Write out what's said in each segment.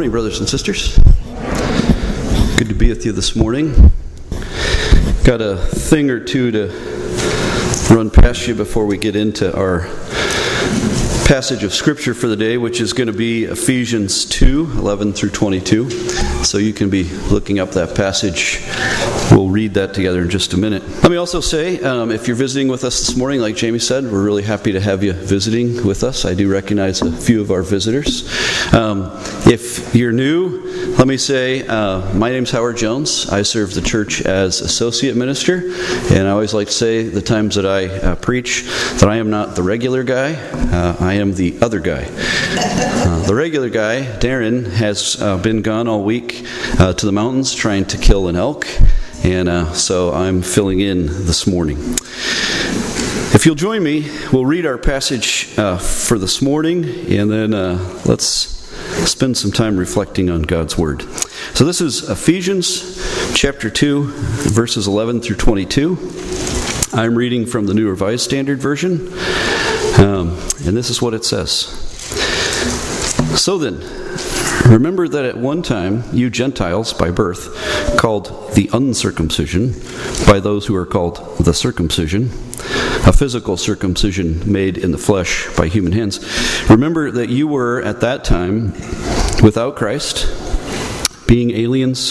morning, brothers and sisters. Good to be with you this morning. Got a thing or two to run past you before we get into our passage of Scripture for the day, which is going to be Ephesians 2:11 through 22. So you can be looking up that passage. We'll read that together in just a minute. Let me also say, if you're visiting with us this morning, like Jamie said, we're really happy to have you visiting with us. I do recognize a few of our visitors. If you're new, let me say, my name's Howard Jones. I serve the church as associate minister, and I always like to say the times that I preach that I am not the regular guy, I am the other guy. The regular guy, Darren, has been gone all week to the mountains trying to kill an elk. And so I'm filling in this morning. If you'll join me, we'll read our passage for this morning, and then let's spend some time reflecting on God's Word. So this is Ephesians chapter 2, verses 11 through 22. I'm reading from the New Revised Standard Version, and this is what it says. So then, remember that at one time you Gentiles by birth, called the uncircumcision by those who are called the circumcision, a physical circumcision made in the flesh by human hands. Remember that you were at that time without Christ, being aliens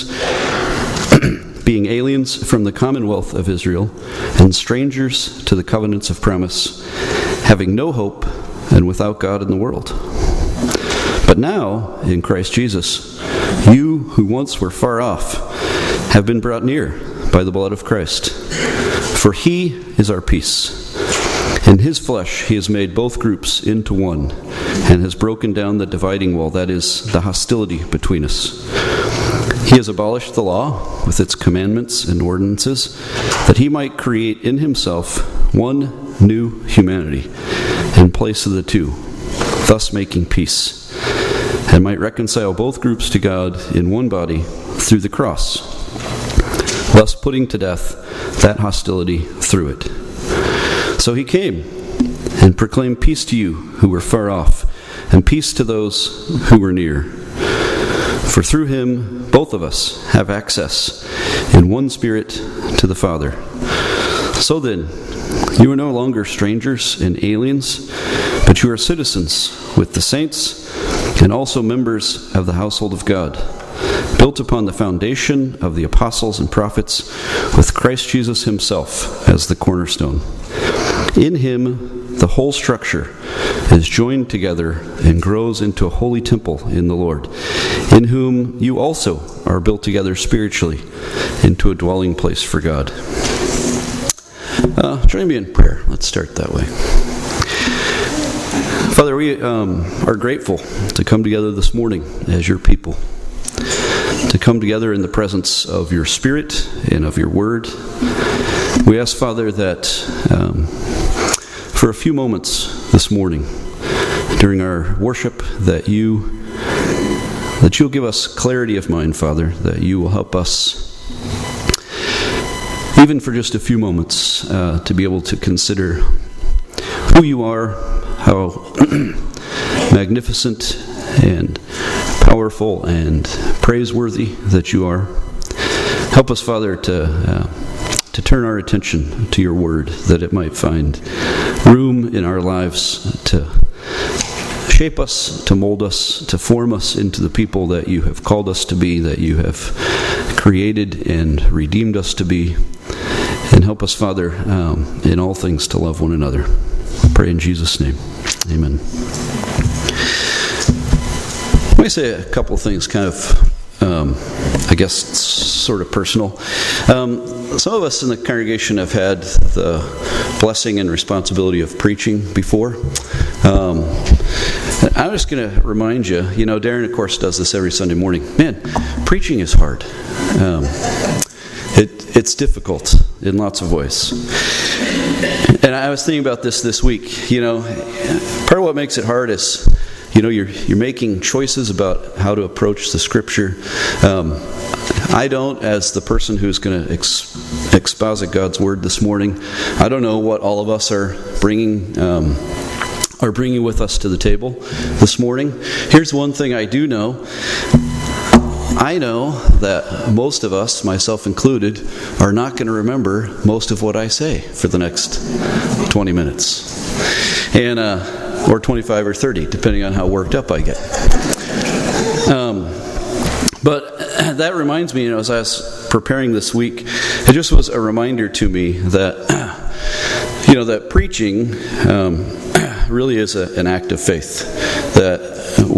from the commonwealth of Israel and strangers to the covenants of promise, having no hope and without God in the world. But now, in Christ Jesus, you who once were far off have been brought near by the blood of Christ. For He is our peace. In His flesh He has made both groups into one and has broken down the dividing wall, that is, the hostility between us. He has abolished the law with its commandments and ordinances, that He might create in Himself one new humanity in place of the two, thus making peace, and might reconcile both groups to God in one body through the cross, thus putting to death that hostility through it. So He came and proclaimed peace to you who were far off, and peace to those who were near. For through Him both of us have access in one Spirit to the Father. So then, you are no longer strangers and aliens, but you are citizens with the saints and also members of the household of God, built upon the foundation of the apostles and prophets, with Christ Jesus Himself as the cornerstone. In Him, the whole structure is joined together and grows into a holy temple in the Lord, in whom you also are built together spiritually into a dwelling place for God. Join me in prayer. Let's start that way. Father, we are grateful to come together this morning as your people, to come together in the presence of your Spirit and of your Word. We ask, Father, that for a few moments this morning during our worship, that you'll give us clarity of mind, Father, that you will help us, even for just a few moments, to be able to consider who you are, how magnificent and powerful and praiseworthy that you are. Help us, Father, to turn our attention to your word, that it might find room in our lives to shape us, to mold us, to form us into the people that you have called us to be, that you have created and redeemed us to be. And help us, Father, in all things to love one another. I pray in Jesus' name. Amen. Let me say a couple of things, kind of, I guess, sort of personal. Some of us in the congregation have had the blessing and responsibility of preaching before. I'm just going to remind you, Darren, of course, does this every Sunday morning. Man, preaching is hard. It's difficult in lots of ways. And I was thinking about this week. Part of what makes it hard is, you're making choices about how to approach the Scripture. I don't, as the person who's going to exposit God's Word this morning, I don't know what all of us are bringing are bringing with us to the table this morning. Here's one thing I do know. I know that most of us, myself included, are not going to remember most of what I say for the next 20 minutes. And or 25 or 30, depending on how worked up I get. But that reminds me, as I was preparing this week, it just was a reminder to me that, that preaching really is an act of faith. That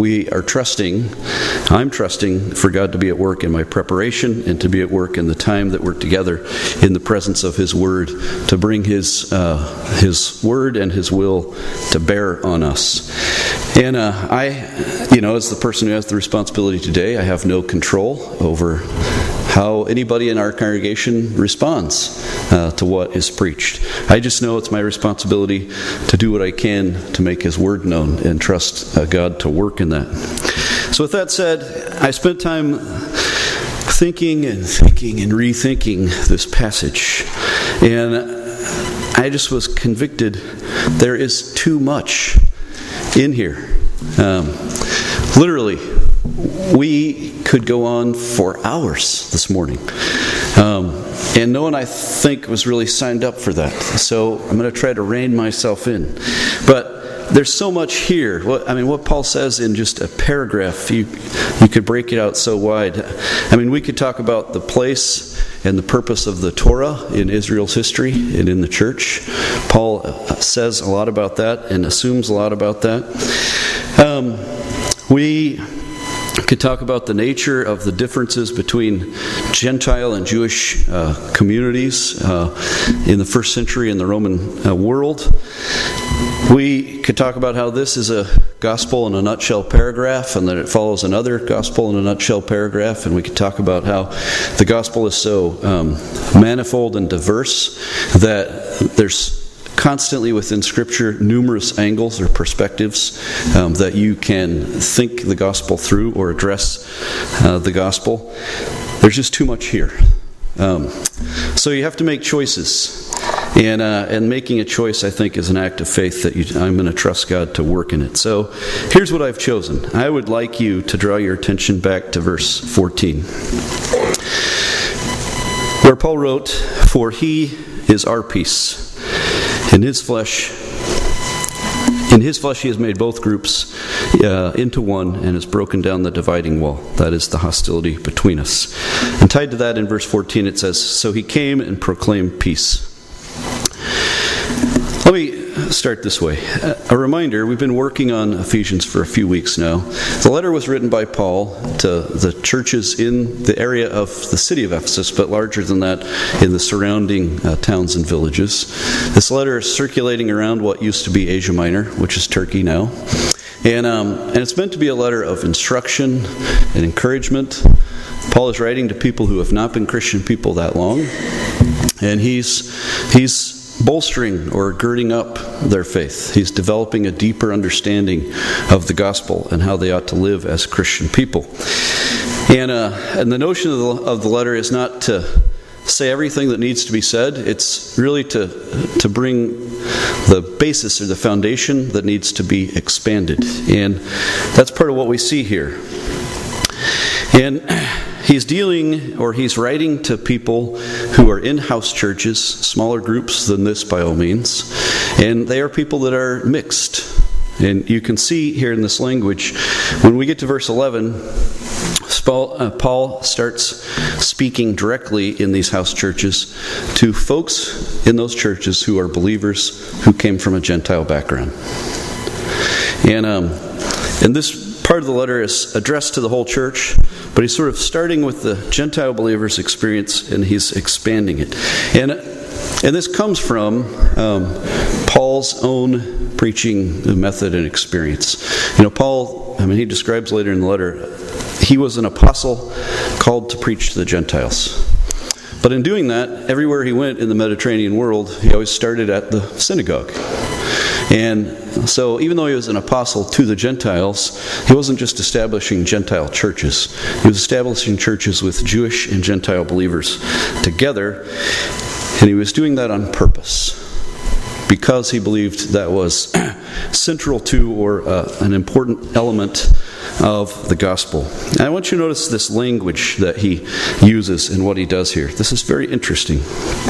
I'm trusting for God to be at work in my preparation and to be at work in the time that we're together in the presence of His Word, to bring His Word and His will to bear on us. And I, as the person who has the responsibility today, I have no control over how anybody in our congregation responds to what is preached. I just know it's my responsibility to do what I can to make His Word known and trust God to work in that. So with that said, I spent time thinking and rethinking this passage. And I just was convicted there is too much in here. Literally, we could go on for hours this morning. And no one, I think, was really signed up for that. So I'm going to try to rein myself in. But there's so much here. What Paul says in just a paragraph, you could break it out so wide. We could talk about the place and the purpose of the Torah in Israel's history and in the church. Paul says a lot about that and assumes a lot about that. We could talk about the nature of the differences between Gentile and Jewish communities in the first century in the Roman world. We could talk about how this is a gospel in a nutshell paragraph and that it follows another gospel in a nutshell paragraph. And we could talk about how the gospel is so manifold and diverse that there's constantly within Scripture numerous angles or perspectives that you can think the gospel through or address the gospel. There's just too much here. So you have to make choices. And making a choice, I think, is an act of faith that I'm going to trust God to work in it. So here's what I've chosen. I would like you to draw your attention back to verse 14, where Paul wrote, "For He is our peace. In His flesh He has made both groups into one and has broken down the dividing wall." That is the hostility between us. And tied to that in verse 14 it says, "So He came and proclaimed peace." Let me start this way. A reminder, we've been working on Ephesians for a few weeks now. The letter was written by Paul to the churches in the area of the city of Ephesus, but larger than that in the surrounding towns and villages. This letter is circulating around what used to be Asia Minor, which is Turkey now. And it's meant to be a letter of instruction and encouragement. Paul is writing to people who have not been Christian people that long. And he's bolstering or girding up their faith. He's developing a deeper understanding of the gospel and how they ought to live as Christian people. And the notion of the letter is not to say everything that needs to be said. It's really to bring the basis or the foundation that needs to be expanded. And that's part of what we see here. And he's writing to people who are in house churches, smaller groups than this by all means, and they are people that are mixed. And you can see here in this language, when we get to verse 11, Paul starts speaking directly in these house churches to folks in those churches who are believers who came from a Gentile background. And this part of the letter is addressed to the whole church, but he's sort of starting with the Gentile believers' experience and he's expanding it. And this comes from Paul's own preaching method and experience. Paul, he describes later in the letter, he was an apostle called to preach to the Gentiles. But in doing that, everywhere he went in the Mediterranean world, he always started at the synagogue. And so even though he was an apostle to the Gentiles, he wasn't just establishing Gentile churches. He was establishing churches with Jewish and Gentile believers together. And he was doing that on purpose. because he believed that was central to or an important element of the gospel. And I want you to notice this language that he uses in what he does here. This is very interesting.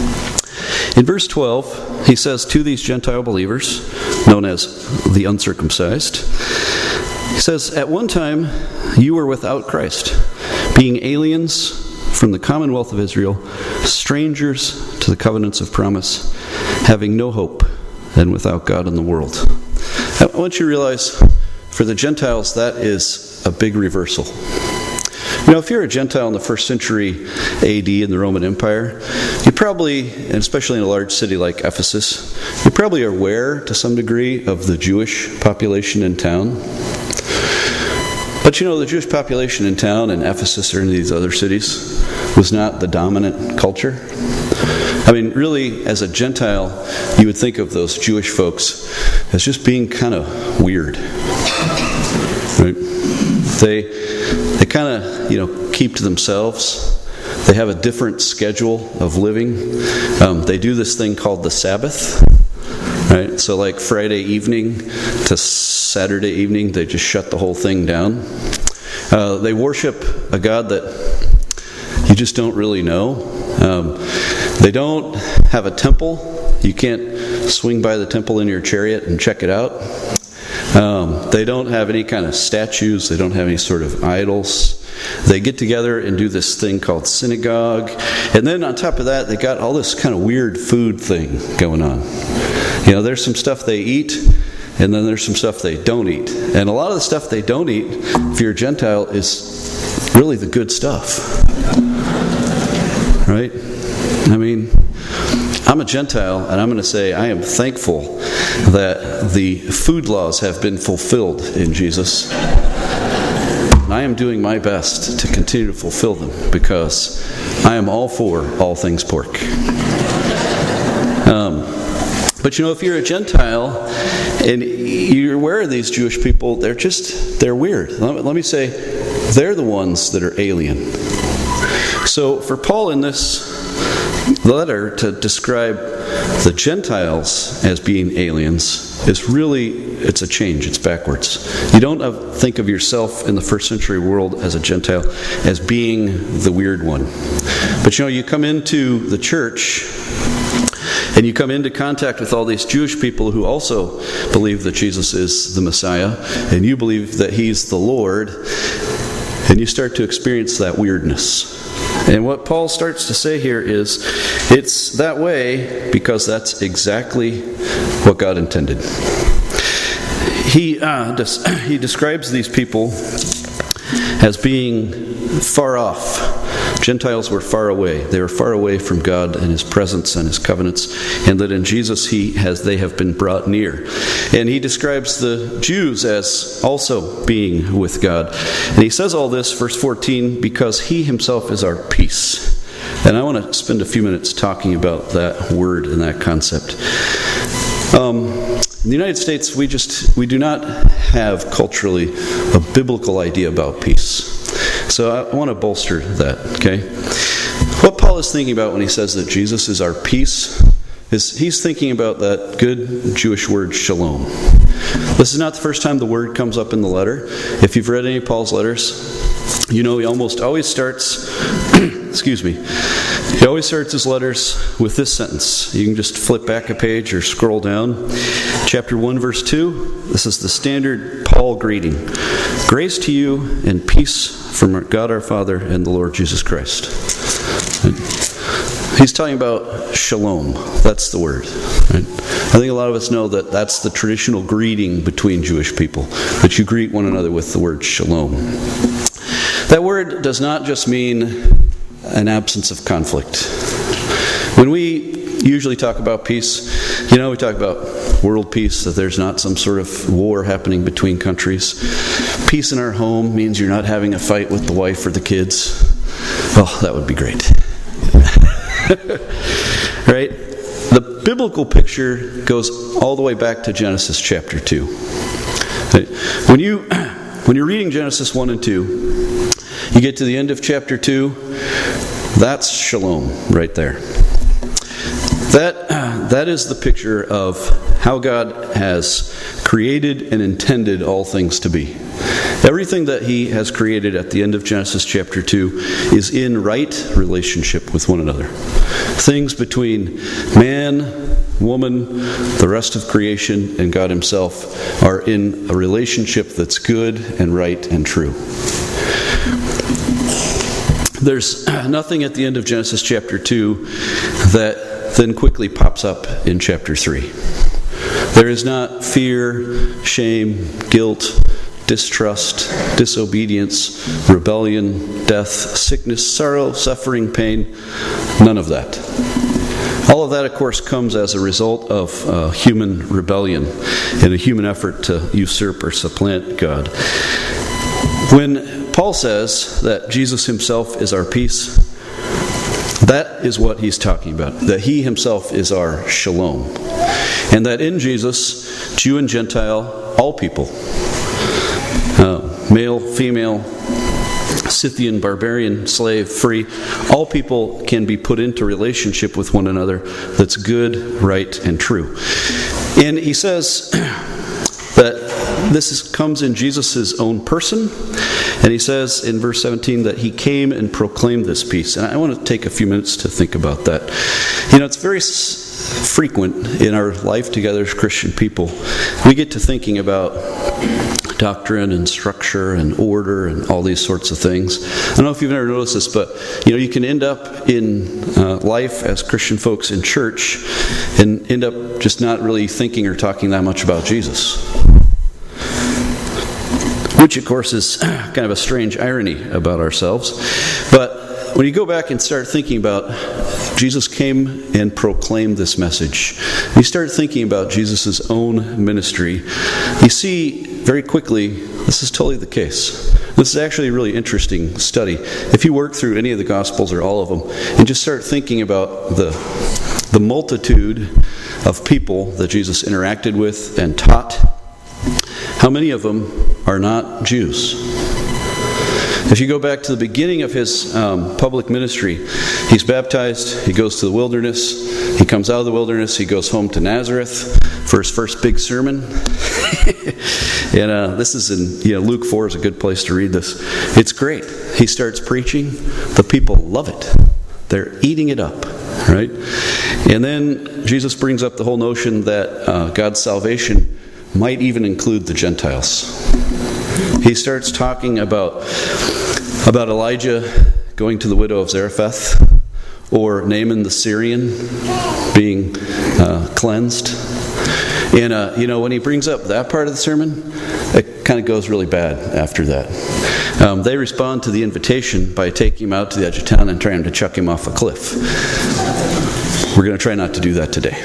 In verse 12, he says to these Gentile believers, known as the uncircumcised, he says, "At one time you were without Christ, being aliens from the commonwealth of Israel, strangers to the covenants of promise, having no hope, and without God in the world." I want you to realize, for the Gentiles, that is a big reversal. You know, if you're a Gentile in the 1st century AD in the Roman Empire, you probably, and especially in a large city like Ephesus, you probably are aware to some degree of the Jewish population in town. But you know, the Jewish population in town, in Ephesus or in these other cities, was not the dominant culture. I mean, really, as a Gentile, you would think of those Jewish folks as just being kind of weird. Right? They kind of, keep to themselves. They have a different schedule of living. They do this thing called the Sabbath. Right? So like Friday evening to Saturday evening, they just shut the whole thing down. They worship a God that you just don't really know. They don't have a temple. You can't swing by the temple in your chariot and check it out. They don't have any kind of statues. They don't have any sort of idols. They get together and do this thing called synagogue. And then on top of that, they got all this kind of weird food thing going on. There's some stuff they eat, and then there's some stuff they don't eat. And a lot of the stuff they don't eat, if you're a Gentile, is really the good stuff. Right? I mean, I'm a Gentile, and I'm going to say I am thankful that the food laws have been fulfilled in Jesus. And I am doing my best to continue to fulfill them, because I am all for all things pork. But if you're a Gentile and you're aware of these Jewish people, they're weird. Let me say, they're the ones that are alien. So for Paul in this letter to describe the Gentiles as being aliens it's a change. It's backwards. You don't think of yourself in the 1st century world as a Gentile as being the weird one. But you come into the church and you come into contact with all these Jewish people who also believe that Jesus is the Messiah, and you believe that He's the Lord, and you start to experience that weirdness. And what Paul starts to say here is, it's that way because that's exactly what God intended. He describes these people as being far off. Gentiles were far away. They were far away from God and His presence and His covenants, and that in Jesus they have been brought near. And he describes the Jews as also being with God. And he says all this, verse 14, because He Himself is our peace. And I want to spend a few minutes talking about that word and that concept. In the United States, we do not have culturally a biblical idea about peace. So I want to bolster that, okay? What Paul is thinking about when he says that Jesus is our peace is he's thinking about that good Jewish word shalom. This is not the first time the word comes up in the letter. If you've read any of Paul's letters, he almost always starts he always starts his letters with this sentence. You can just flip back a page or scroll down. Chapter 1, verse 2. This is the standard Paul greeting. Grace to you and peace from God our Father and the Lord Jesus Christ. He's talking about shalom. That's the word. Right? I think a lot of us know that that's the traditional greeting between Jewish people, that you greet one another with the word shalom. That word does not just mean an absence of conflict. When we usually talk about peace, we talk about world peace, that there's not some sort of war happening between countries. Peace in our home means you're not having a fight with the wife or the kids. Oh, that would be great. Right? The biblical picture goes all the way back to Genesis chapter 2. Right? When you're reading Genesis 1 and 2, you get to the end of chapter 2, that's shalom right there. That is the picture of how God has created and intended all things to be. Everything that He has created at the end of Genesis chapter 2 is in right relationship with one another. Things between man, woman, the rest of creation, and God Himself are in a relationship that's good and right and true. There's nothing at the end of Genesis chapter 2 that then quickly pops up in chapter 3. There is not fear, shame, guilt, distrust, disobedience, rebellion, death, sickness, sorrow, suffering, pain. None of that. All of that, of course, comes as a result of human rebellion and a human effort to usurp or supplant God. When Paul says that Jesus Himself is our peace, that is what he's talking about. That He Himself is our shalom. And that in Jesus, Jew and Gentile, all people, male, female, Scythian, barbarian, slave, free, all people can be put into relationship with one another that's good, right, and true. And he says that this comes in Jesus' own person. And he says in verse 17 that He came and proclaimed this peace. And I want to take a few minutes to think about that. It's very frequent in our life together as Christian people. We get to thinking about doctrine and structure and order and all these sorts of things. I don't know if you've ever noticed this, but you can end up in life as Christian folks in church and end up just not really thinking or talking that much about Jesus. Which, of course, is kind of a strange irony about ourselves. But when you go back and start thinking about Jesus came and proclaimed this message, you start thinking about Jesus' own ministry, you see very quickly this is totally the case. This is actually a really interesting study. If you work through any of the Gospels or all of them and just start thinking about the multitude of people that Jesus interacted with and taught, how many of them are not Jews? If you go back to the beginning of His public ministry, He's baptized, He goes to the wilderness, He comes out of the wilderness, He goes home to Nazareth for His first big sermon. And this is in Luke 4 is a good place to read this. It's great. He starts preaching. The people love it. They're eating it up, right? And then Jesus brings up the whole notion that God's salvation might even include the Gentiles. He starts talking about Elijah going to the widow of Zarephath, or Naaman the Syrian being cleansed. And when he brings up that part of the sermon, it kind of goes really bad after that. They respond to the invitation by taking him out to the edge of town and trying to chuck him off a cliff. We're going to try not to do that today.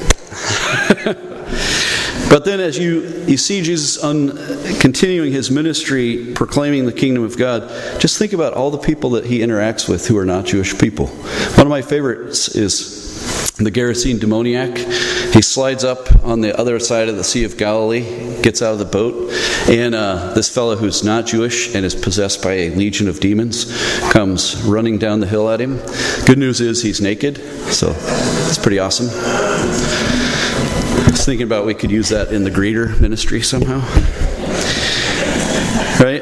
But then as you see Jesus continuing His ministry, proclaiming the kingdom of God, just think about all the people that He interacts with who are not Jewish people. One of my favorites is the Gerasene demoniac. He slides up on the other side of the Sea of Galilee, gets out of the boat, and this fellow who's not Jewish and is possessed by a legion of demons comes running down the hill at him. Good news is he's naked, so it's pretty awesome. I was thinking about we could use that in the greeter ministry somehow. Right?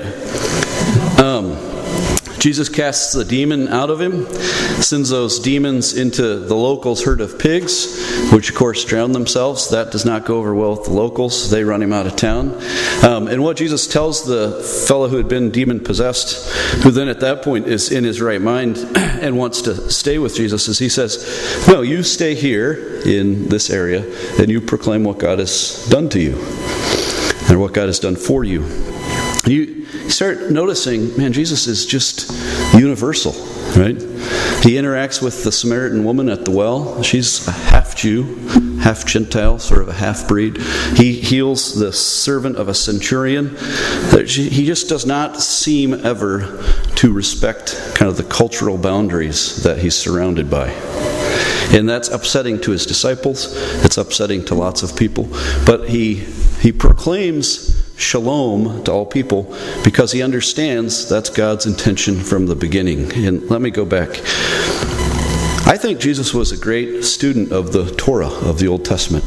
Jesus casts the demon out of him, sends those demons into the locals' herd of pigs, which of course drown themselves. That does not go over well with the locals. They run him out of town. And what Jesus tells the fellow who had been demon-possessed, who then at that point is in his right mind and wants to stay with Jesus, is He says, no, you stay here in this area and you proclaim what God has done to you and what God has done for you. You start noticing, man, Jesus is just universal, right? He interacts with the Samaritan woman at the well. She's a half Jew, half Gentile, sort of a half-breed. He heals the servant of a centurion. He just does not seem ever to respect kind of the cultural boundaries that He's surrounded by. And that's upsetting to His disciples. It's upsetting to lots of people. But He proclaims shalom to all people because He understands that's God's intention from the beginning. And let me go back. I think Jesus was a great student of the Torah of the Old Testament.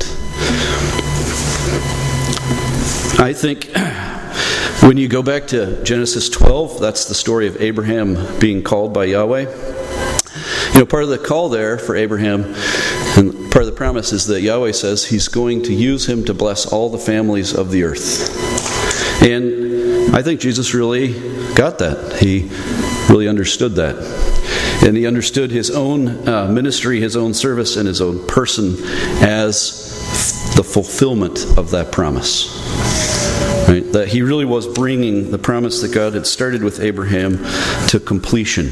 I think when you go back to Genesis 12, that's the story of Abraham being called by Yahweh. Part of the call there for Abraham, and part of the promise, is that Yahweh says He's going to use him to bless all the families of the earth. And I think Jesus really got that. He really understood that. And He understood His own ministry, His own service, and His own person as the fulfillment of that promise. Right? That He really was bringing the promise that God had started with Abraham to completion.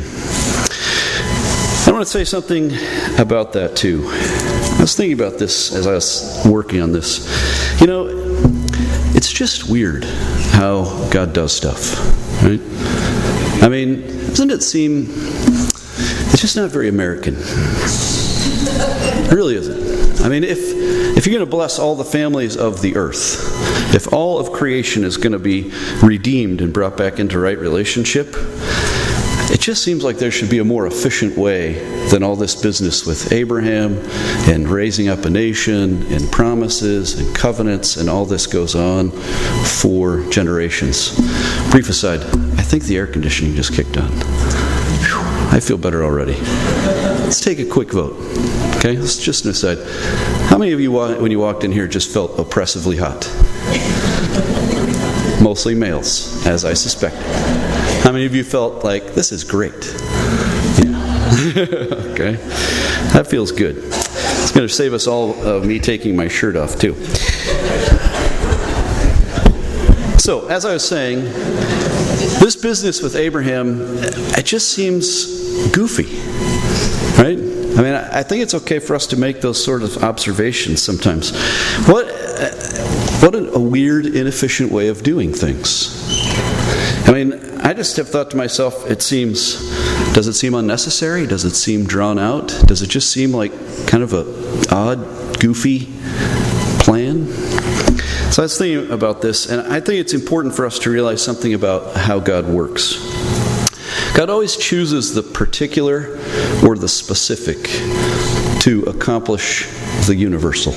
I want to say something about that too. I was thinking about this as I was working on this. It's just weird how God does stuff, right? Doesn't it seem... It's just not very American. It really isn't. If you're going to bless all the families of the earth, if all of creation is going to be redeemed and brought back into right relationship, it just seems like there should be a more efficient way than all this business with Abraham and raising up a nation and promises and covenants, and all this goes on for generations. Brief aside, I think the air conditioning just kicked on. I feel better already. Let's take a quick vote. Okay, let's just decide. How many of you, when you walked in here, just felt oppressively hot? Mostly males, as I suspected. How many of you felt like, this is great? Yeah. Okay, that feels good. It's going to save us all of me taking my shirt off, too. So, as I was saying, this business with Abraham, it just seems goofy, right? I think it's okay for us to make those sort of observations sometimes. What a weird, inefficient way of doing things. I just have thought to myself, does it seem unnecessary? Does it seem drawn out? Does it just seem like kind of a odd, goofy plan? So I was thinking about this, and I think it's important for us to realize something about how God works. God always chooses the particular or the specific to accomplish the universal.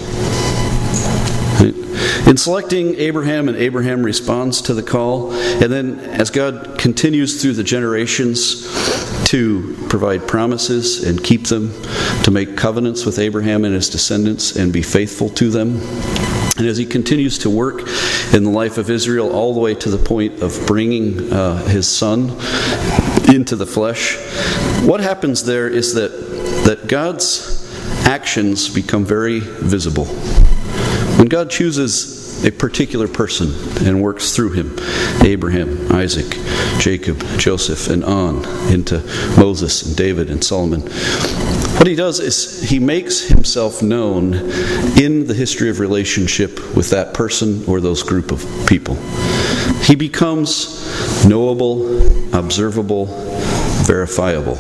In selecting Abraham, and Abraham responds to the call, and then as God continues through the generations to provide promises and keep them, to make covenants with Abraham and his descendants and be faithful to them, and as He continues to work in the life of Israel all the way to the point of bringing His Son into the flesh, what happens there is that God's actions become very visible. When God chooses a particular person and works through him, Abraham, Isaac, Jacob, Joseph, and on into Moses and David and Solomon, what He does is He makes Himself known in the history of relationship with that person or those group of people. He becomes knowable, observable, verifiable.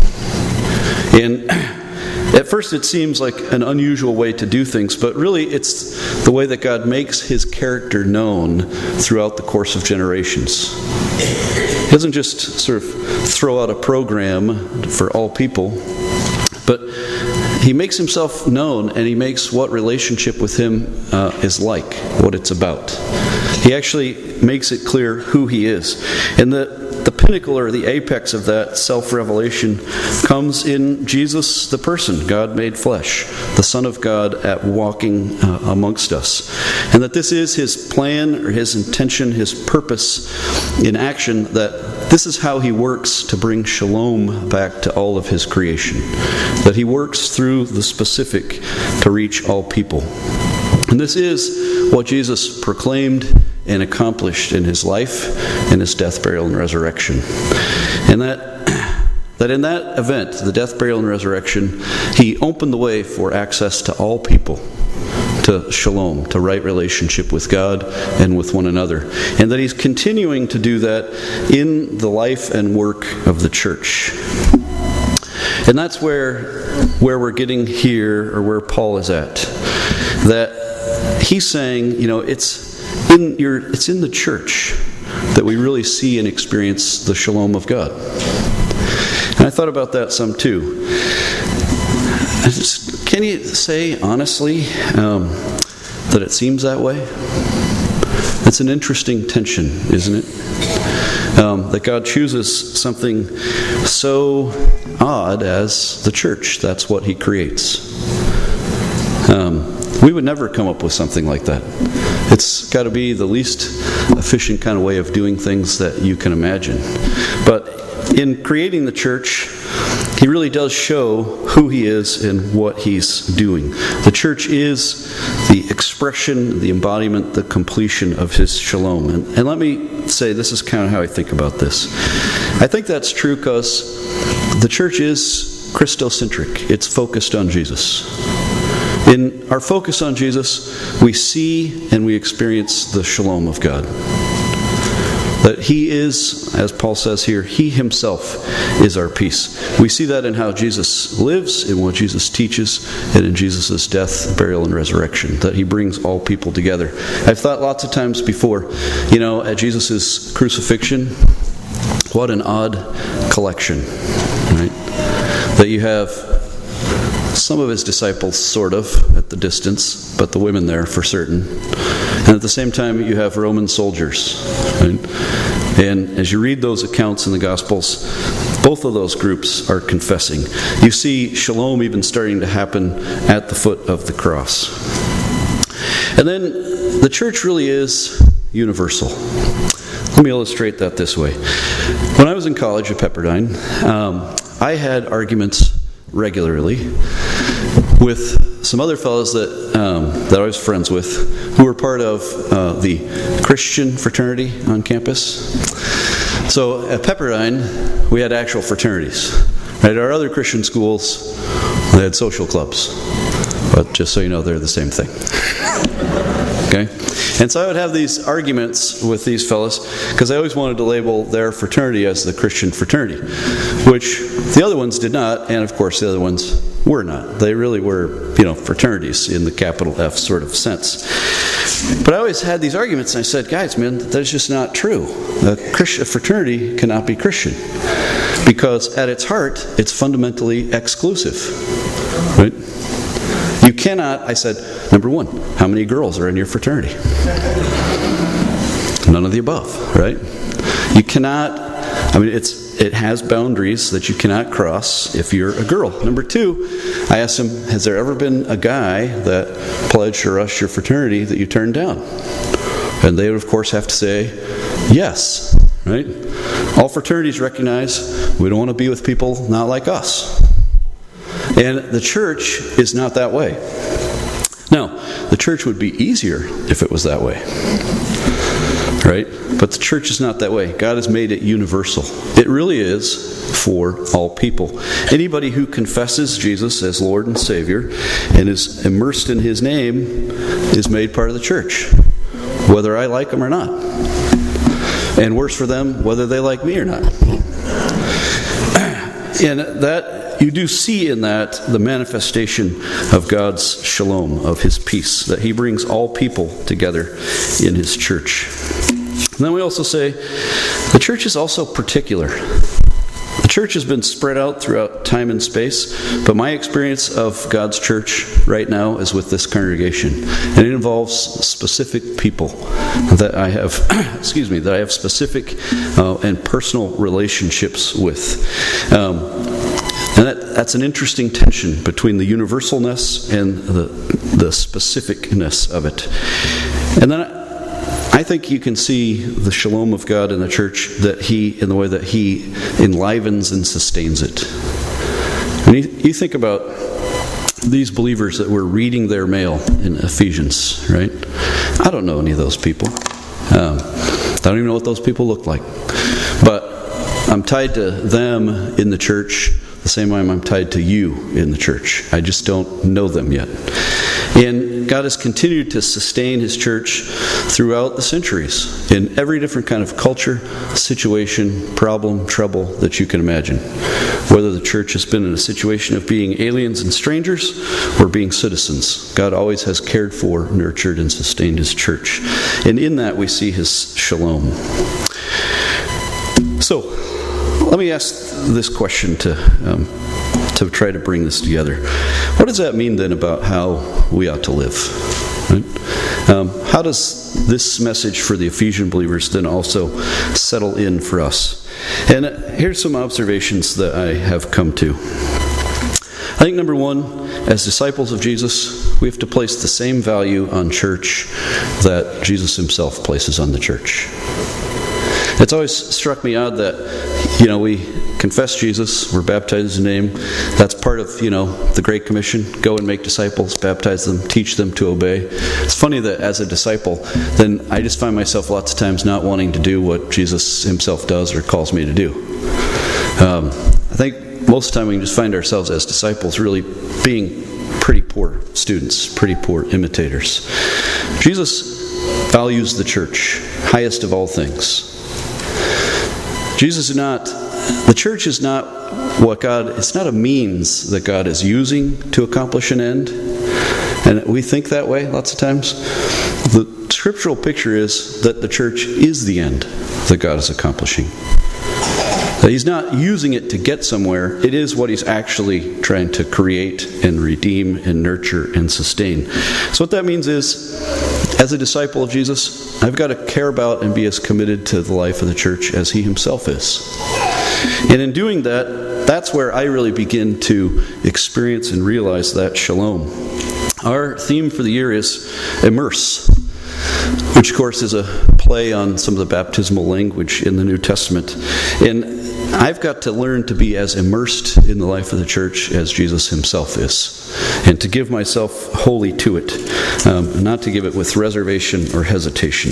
And at first it seems like an unusual way to do things, but really it's the way that God makes His character known throughout the course of generations. He doesn't just sort of throw out a program for all people, but He makes Himself known, and He makes what relationship with Him is like, what it's about. He actually makes it clear who He is. And the pinnacle or the apex of that self-revelation comes in Jesus, the person, God made flesh, the Son of God at walking amongst us. And that this is His plan or His intention, His purpose in action, that this is how He works to bring shalom back to all of His creation. That He works through the specific to reach all people. And this is what Jesus proclaimed and accomplished in His life, in His death, burial, and resurrection. And that in that event, the death, burial, and resurrection, He opened the way for access to all people, to shalom, to right relationship with God and with one another. And that He's continuing to do that in the life and work of the church. And that's where we're getting here, or where Paul is at. That he's saying, it's in the church that we really see and experience the shalom of God. And I thought about that some too. Can you say honestly that it seems that way? It's an interesting tension, isn't it? That God chooses something so odd as the church. That's what He creates. We would never come up with something like that. It's got to be the least efficient kind of way of doing things that you can imagine. But in creating the church, He really does show who He is and what He's doing. The church is the expression, the embodiment, the completion of His shalom. And let me say, this is kind of how I think about this. I think that's true because the church is Christocentric. It's focused on Jesus. In our focus on Jesus, we see and we experience the shalom of God. That He is, as Paul says here, He Himself is our peace. We see that in how Jesus lives, in what Jesus teaches, and in Jesus' death, burial, and resurrection. That He brings all people together. I've thought lots of times before, at Jesus' crucifixion, what an odd collection, right? That you have some of His disciples, sort of, at the distance, but the women there for certain. And at the same time, you have Roman soldiers. Right? And as you read those accounts in the Gospels, both of those groups are confessing. You see shalom even starting to happen at the foot of the cross. And then the church really is universal. Let me illustrate that this way. When I was in college at Pepperdine, I had arguments regularly with some other fellows that I was friends with who were part of the Christian fraternity on campus. So at Pepperdine, we had actual fraternities. At our other Christian schools, they had social clubs. But just so you know, they're the same thing. Okay? And so I would have these arguments with these fellows because I always wanted to label their fraternity as the Christian fraternity, which the other ones did not, and of course the other ones were not. They really were, fraternities in the capital F sort of sense. But I always had these arguments, and I said, guys, man, that's just not true. A fraternity cannot be Christian because at its heart, it's fundamentally exclusive. Right? You cannot, I said, number one, how many girls are in your fraternity? None of the above, right? You cannot, it has boundaries that you cannot cross if you're a girl. Number two, I asked him, has there ever been a guy that pledged or ushered your fraternity that you turned down? And they would, of course, have to say, yes, right? All fraternities recognize we don't want to be with people not like us. And the church is not that way. Now, the church would be easier if it was that way. Right? But the church is not that way. God has made it universal. It really is for all people. Anybody who confesses Jesus as Lord and Savior and is immersed in His name is made part of the church, whether I like them or not. And worse for them, whether they like me or not. And that you do see in that the manifestation of God's shalom, of His peace, that He brings all people together in His church. And then we also say the church is also particular. The church has been spread out throughout time and space, but my experience of God's church right now is with this congregation. And it involves specific people that I have, that I have specific and personal relationships with. And that's an interesting tension between the universalness and the specificness of it. And then I think you can see the shalom of God in the church in the way that He enlivens and sustains it. When you think about these believers that were reading their mail in Ephesians, right? I don't know any of those people. I don't even know what those people look like. But I'm tied to them in the church the same way I'm tied to you in the church. I just don't know them yet. And God has continued to sustain His church throughout the centuries in every different kind of culture, situation, problem, trouble that you can imagine. Whether the church has been in a situation of being aliens and strangers or being citizens, God always has cared for, nurtured, and sustained His church. And in that we see His shalom. So, let me ask this question to to try to bring this together. What does that mean then about how we ought to live? Right? How does this message for the Ephesian believers then also settle in for us? And here's some observations that I have come to. I think number one, as disciples of Jesus, we have to place the same value on church that Jesus himself places on the church. It's always struck me odd that, we confess Jesus, we're baptized in his name. That's part of, the Great Commission. Go and make disciples, baptize them, teach them to obey. It's funny that as a disciple, then I just find myself lots of times not wanting to do what Jesus himself does or calls me to do. I think most of the time we can just find ourselves as disciples really being pretty poor students, pretty poor imitators. Jesus values the church, highest of all things. The church is not it's not a means that God is using to accomplish an end. And we think that way lots of times. The scriptural picture is that the church is the end that God is accomplishing. That he's not using it to get somewhere. It is what he's actually trying to create and redeem and nurture and sustain. So what that means is, as a disciple of Jesus, I've got to care about and be as committed to the life of the church as he himself is. And in doing that, that's where I really begin to experience and realize that shalom. Our theme for the year is immerse, which of course is a play on some of the baptismal language in the New Testament. And I've got to learn to be as immersed in the life of the church as Jesus himself is, and to give myself wholly to it, not to give it with reservation or hesitation.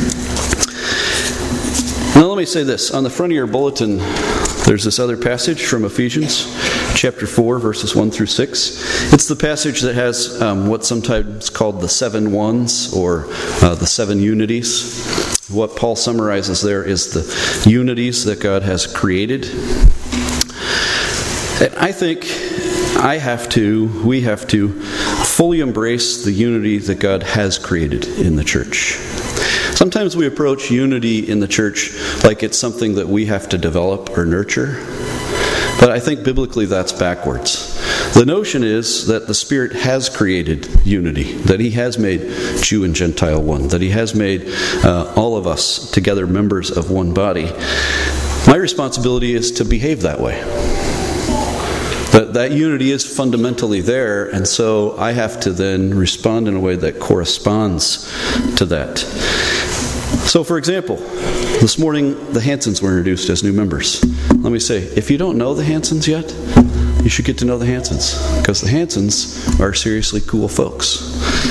Now let me say this. On the front of your bulletin, there's this other passage from Ephesians chapter 4, verses 1 through 6. It's the passage that has what's sometimes called the 7 ones, or the 7 unities. What Paul summarizes there is the unities that God has created. And I think we have to fully embrace the unity that God has created in the church. Sometimes we approach unity in the church like it's something that we have to develop or nurture. But I think biblically that's backwards. The notion is that the Spirit has created unity, that he has made Jew and Gentile one, that he has made all of us together members of one body. My responsibility is to behave that way. That unity is fundamentally there, and so I have to then respond in a way that corresponds to that. So, for example, this morning the Hansons were introduced as new members. Let me say, if you don't know the Hansons yet, you should get to know the Hansons, because the Hansons are seriously cool folks.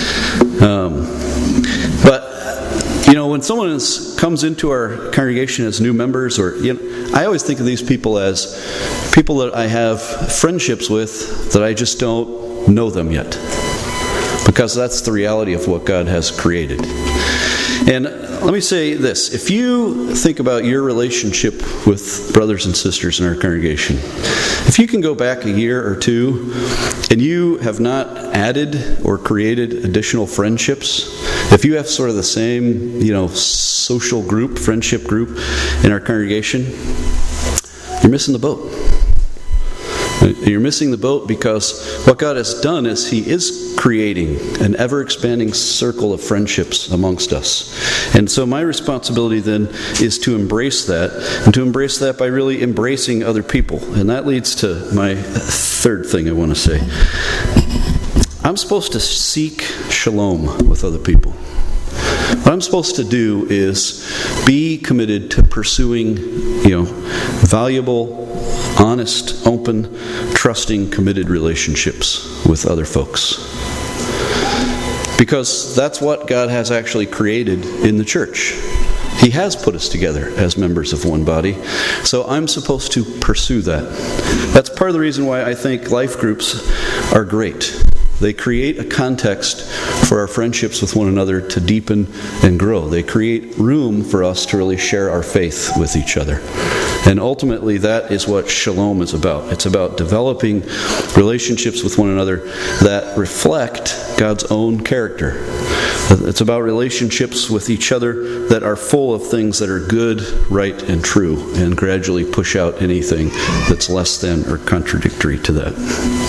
But when someone comes into our congregation as new members, or I always think of these people as people that I have friendships with that I just don't know them yet, because that's the reality of what God has created. And let me say this. If you think about your relationship with brothers and sisters in our congregation, if you can go back a year or two and you have not added or created additional friendships, if you have sort of the same, social group, friendship group in our congregation, you're missing the boat. You're missing the boat, because what God has done is he is creating an ever-expanding circle of friendships amongst us. And so my responsibility then is to embrace that, and to embrace that by really embracing other people. And that leads to my third thing I want to say. I'm supposed to seek shalom with other people. What I'm supposed to do is be committed to pursuing, valuable, honest, open, trusting, committed relationships with other folks. Because that's what God has actually created in the church. He has put us together as members of one body. So I'm supposed to pursue that. That's part of the reason why I think life groups are great. They create a context for our friendships with one another to deepen and grow. They create room for us to really share our faith with each other. And ultimately, that is what shalom is about. It's about developing relationships with one another that reflect God's own character. It's about relationships with each other that are full of things that are good, right, and true, and gradually push out anything that's less than or contradictory to that.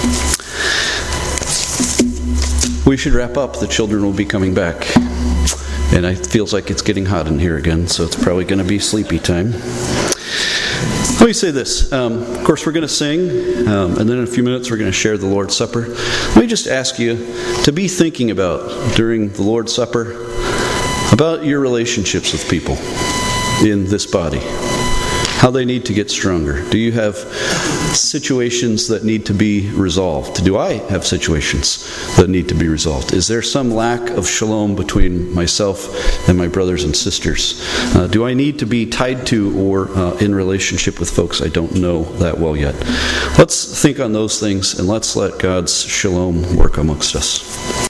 We should wrap up. The children will be coming back. And it feels like it's getting hot in here again, so it's probably going to be sleepy time. Let me say this. Of course, we're going to sing, and then in a few minutes we're going to share the Lord's Supper. Let me just ask you to be thinking about, during the Lord's Supper, about your relationships with people in this body. How they need to get stronger. Do you have situations that need to be resolved? Do I have situations that need to be resolved? Is there some lack of shalom between myself and my brothers and sisters? Do I need to be tied to or in relationship with folks I don't know that well yet? Let's think on those things and let's let God's shalom work amongst us.